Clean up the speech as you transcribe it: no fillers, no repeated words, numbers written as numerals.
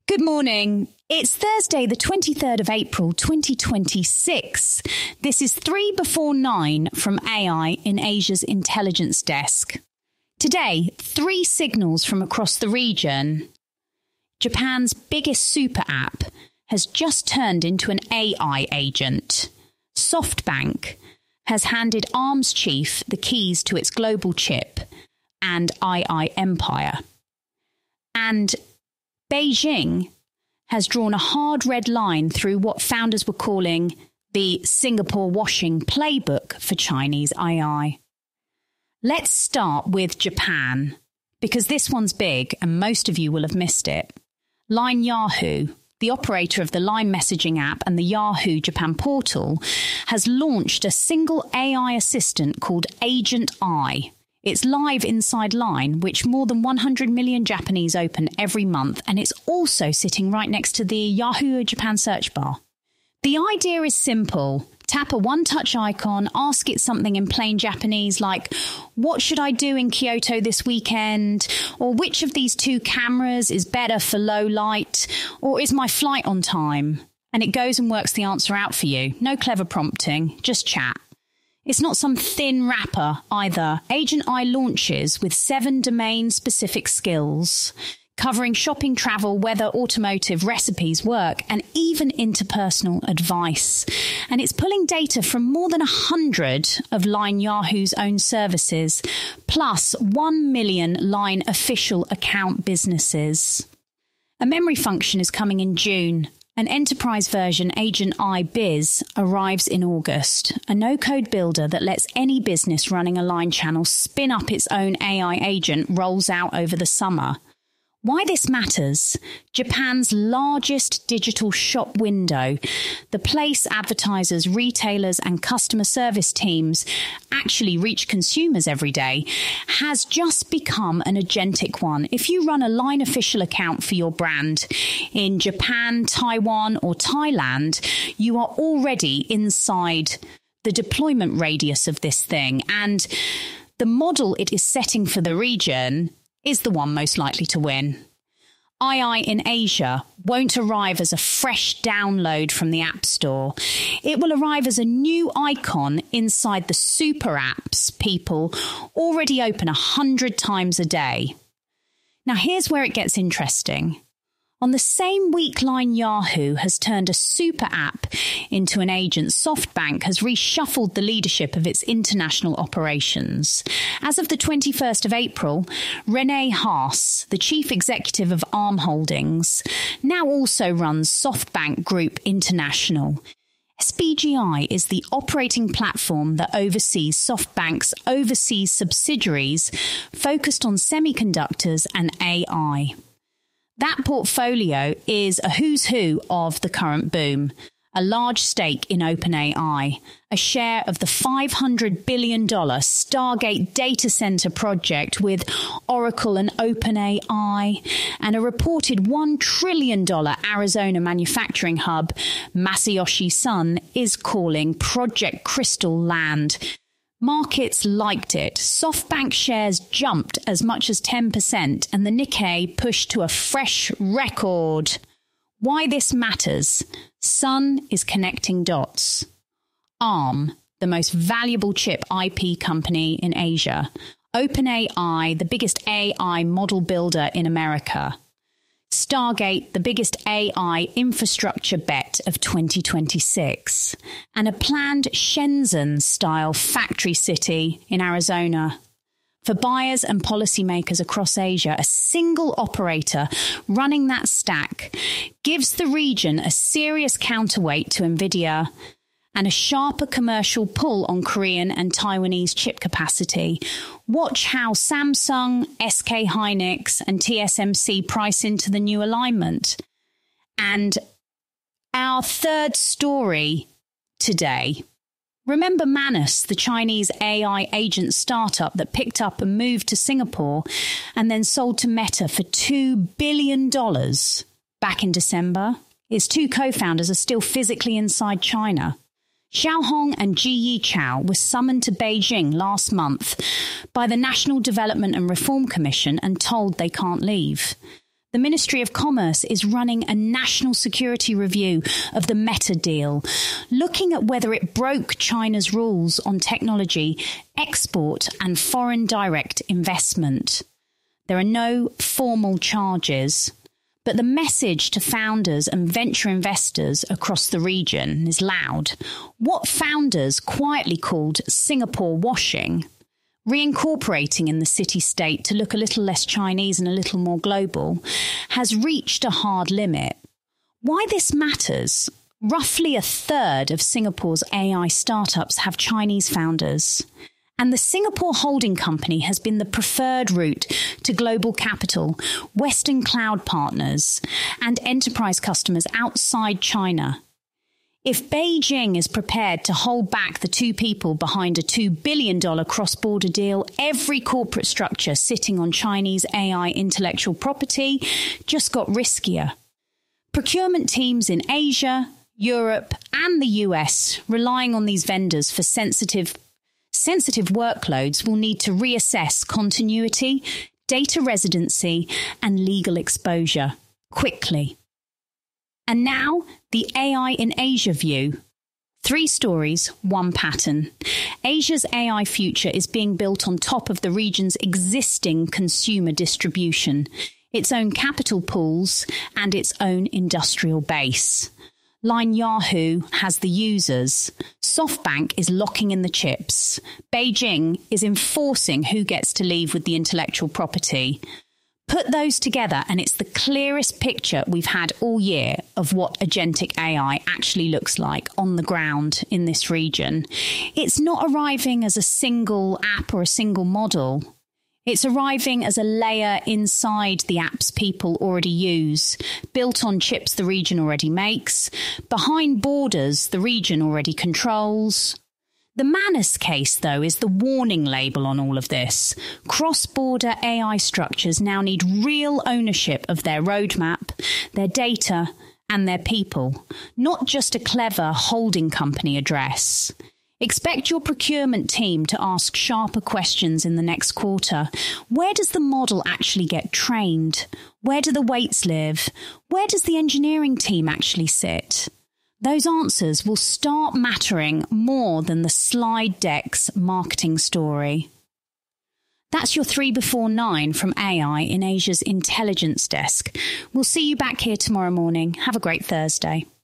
Good morning. It's Thursday, the 23rd of April, 2026. This is 3 before 9 from AI in Asia's intelligence desk. Today, 3 signals from across the region. Japan's biggest super app has just turned into an AI agent. SoftBank has handed Arm's chief the keys to its global chip and II empire. And Beijing has drawn a hard red line through what founders were calling the Singapore washing playbook for Chinese AI. Let's start with Japan, because this one's big and most of you will have missed it. Line Yahoo, the operator of the Line messaging app and the Yahoo Japan portal, has launched a single AI assistant called Agent I. It's live inside Line, which more than 100 million Japanese open every month, and it's also sitting right next to the Yahoo Japan search bar. The idea is simple. Tap a one-touch icon, ask it something in plain Japanese like, what should I do in Kyoto this weekend? Or which of these 2 cameras is better for low light? Or is my flight on time? And it goes and works the answer out for you. No clever prompting, just chat. It's not some thin wrapper either. Agent I launches with 7 domain-specific skills, covering shopping, travel, weather, automotive, recipes, work, and even interpersonal advice. And it's pulling data from more than 100 of Line Yahoo's own services, plus 1 million Line official account businesses. A memory function is coming in June. An enterprise version, Agent I Biz, arrives in August, a no-code builder that lets any business running a Line channel spin up its own AI agent rolls out over the summer. Why this matters? Japan's largest digital shop window, the place advertisers, retailers and customer service teams actually reach consumers every day, has just become an agentic one. If you run a Line official account for your brand in Japan, Taiwan or Thailand, you are already inside the deployment radius of this thing. And the model it is setting for the region is the one most likely to win. II in Asia won't arrive as a fresh download from the App Store. It will arrive as a new icon inside the super apps people already open 100 times a day. Now here's where it gets interesting. On the same week Line Yahoo has turned a super app into an agent, SoftBank has reshuffled the leadership of its international operations. As of the 21st of April, Rene Haas, the chief executive of Arm Holdings, now also runs SoftBank Group International. SBGI is the operating platform that oversees SoftBank's overseas subsidiaries focused on semiconductors and AI. That portfolio is a who's who of the current boom. A large stake in OpenAI, a share of the $500 billion Stargate data center project with Oracle and OpenAI, and a reported $1 trillion Arizona manufacturing hub Masayoshi Son is calling Project Crystal land. Markets liked it. SoftBank shares jumped as much as 10% and the Nikkei pushed to a fresh record. Why this matters? Sun is connecting dots. Arm, the most valuable chip IP company in Asia. OpenAI, the biggest AI model builder in America. Stargate, the biggest AI infrastructure bet of 2026, and a planned Shenzhen-style factory city in Arizona. For buyers and policymakers across Asia, a single operator running that stack gives the region a serious counterweight to NVIDIA and a sharper commercial pull on Korean and Taiwanese chip capacity. Watch how Samsung, SK Hynix and TSMC price into the new alignment. And our third story today. Remember Manus, the Chinese AI agent startup that picked up and moved to Singapore and then sold to Meta for $2 billion back in December? Its 2 co-founders are still physically inside China. Xiao Hong and Ji Yichao were summoned to Beijing last month by the National Development and Reform Commission and told they can't leave. The Ministry of Commerce is running a national security review of the Meta deal, looking at whether it broke China's rules on technology, export and foreign direct investment. There are no formal charges, but the message to founders and venture investors across the region is loud. What founders quietly called Singapore washing, reincorporating in the city-state to look a little less Chinese and a little more global, has reached a hard limit. Why this matters? Roughly a third of Singapore's AI startups have Chinese founders, and the Singapore holding company has been the preferred route to global capital, Western cloud partners, and enterprise customers outside China. If Beijing is prepared to hold back the two people behind a $2 billion cross-border deal, every corporate structure sitting on Chinese AI intellectual property just got riskier. Procurement teams in Asia, Europe, and the US relying on these vendors for sensitive workloads will need to reassess continuity, data residency, and legal exposure quickly. And now, the AI in Asia view. 3 stories, 1 pattern. Asia's AI future is being built on top of the region's existing consumer distribution, its own capital pools, and its own industrial base. Line Yahoo has the users. SoftBank is locking in the chips. Beijing is enforcing who gets to leave with the intellectual property. Put those together and it's the clearest picture we've had all year of what agentic AI actually looks like on the ground in this region. It's not arriving as a single app or a single model. It's arriving as a layer inside the apps people already use, built on chips the region already makes, behind borders the region already controls. The Manus case, though, is the warning label on all of this. Cross-border AI structures now need real ownership of their roadmap, their data, and their people, not just a clever holding company address. Expect your procurement team to ask sharper questions in the next quarter. Where does the model actually get trained? Where do the weights live? Where does the engineering team actually sit? Those answers will start mattering more than the slide deck's marketing story. That's your 3 before 9 from AI in Asia's intelligence desk. We'll see you back here tomorrow morning. Have a great Thursday.